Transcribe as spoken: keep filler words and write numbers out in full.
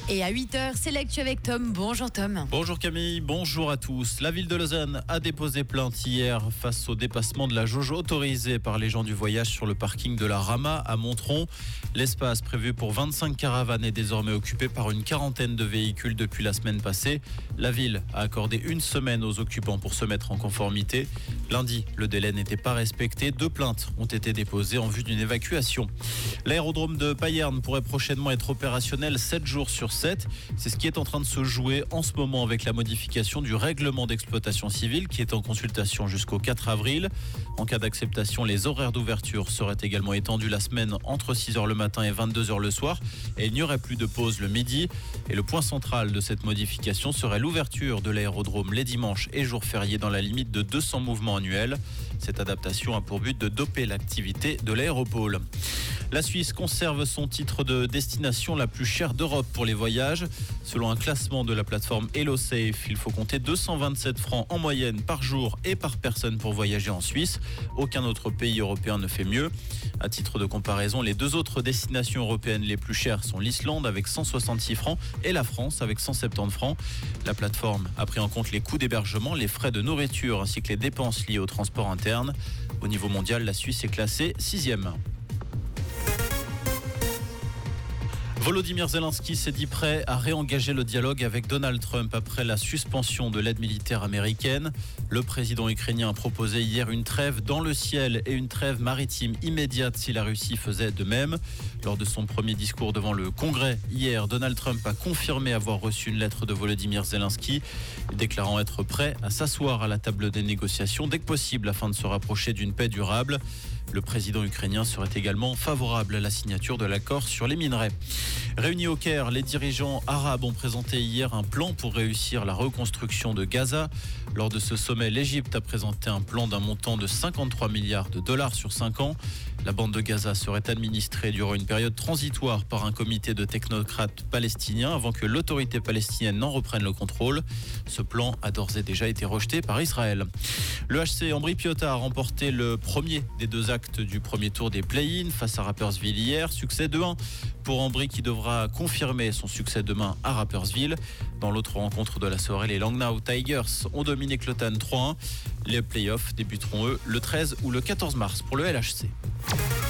Et à huit heures, c'est l'actu avec Tom. Bonjour Tom. Bonjour Camille, bonjour à tous. La ville de Lausanne a déposé plainte hier face au dépassement de la jauge autorisée par les gens du voyage sur le parking de la Rama à Montron. L'espace prévu pour vingt-cinq caravanes est désormais occupé par une quarantaine de véhicules depuis la semaine passée. La ville a accordé une semaine aux occupants pour se mettre en conformité. Lundi, le délai n'était pas respecté. Deux plaintes ont été déposées en vue d'une évacuation. L'aérodrome de Payerne pourrait prochainement être opérationnel sept jours sur sept. C'est ce qui est en train de se jouer en ce moment avec la modification du règlement d'exploitation civile qui est en consultation jusqu'au quatre avril. En cas d'acceptation, les horaires d'ouverture seraient également étendus la semaine entre six heures le matin et vingt-deux heures le soir. Et il n'y aurait plus de pause le midi. Et le point central de cette modification serait l'ouverture de l'aérodrome les dimanches et jours fériés dans la limite de deux cents mouvements annuels. Cette adaptation a pour but de doper l'activité de l'aéropôle. La Suisse conserve son titre de destination la plus chère d'Europe pour les voyages. Selon un classement de la plateforme HelloSafe, il faut compter deux cent vingt-sept francs en moyenne par jour et par personne pour voyager en Suisse. Aucun autre pays européen ne fait mieux. À titre de comparaison, les deux autres destinations européennes les plus chères sont l'Islande avec cent soixante-six francs et la France avec cent soixante-dix francs. La plateforme a pris en compte les coûts d'hébergement, les frais de nourriture ainsi que les dépenses liées au transport interne. Au niveau mondial, la Suisse est classée sixième. Volodymyr Zelensky s'est dit prêt à réengager le dialogue avec Donald Trump après la suspension de l'aide militaire américaine. Le président ukrainien a proposé hier une trêve dans le ciel et une trêve maritime immédiate si la Russie faisait de même. Lors de son premier discours devant le Congrès hier, Donald Trump a confirmé avoir reçu une lettre de Volodymyr Zelensky, déclarant être prêt à s'asseoir à la table des négociations dès que possible afin de se rapprocher d'une paix durable. Le président ukrainien serait également favorable à la signature de l'accord sur les minerais. Réunis au Caire, les dirigeants arabes ont présenté hier un plan pour réussir la reconstruction de Gaza. Lors de ce sommet, l'Égypte a présenté un plan d'un montant de cinquante-trois milliards de dollars sur cinq ans. La bande de Gaza serait administrée durant une période transitoire par un comité de technocrates palestiniens avant que l'autorité palestinienne n'en reprenne le contrôle. Ce plan a d'ores et déjà été rejeté par Israël. Le H C Ambri-Piotta a remporté le premier des deux actes du premier tour des play-in face à Rapperswil hier. Succès deux un pour Ambri qui devra confirmer son succès demain à Rapperswil. Dans l'autre rencontre de la soirée, les Langnau Tigers ont dominé Clotan trois un. Les play-offs débuteront eux le treize ou le quatorze mars pour le L H C.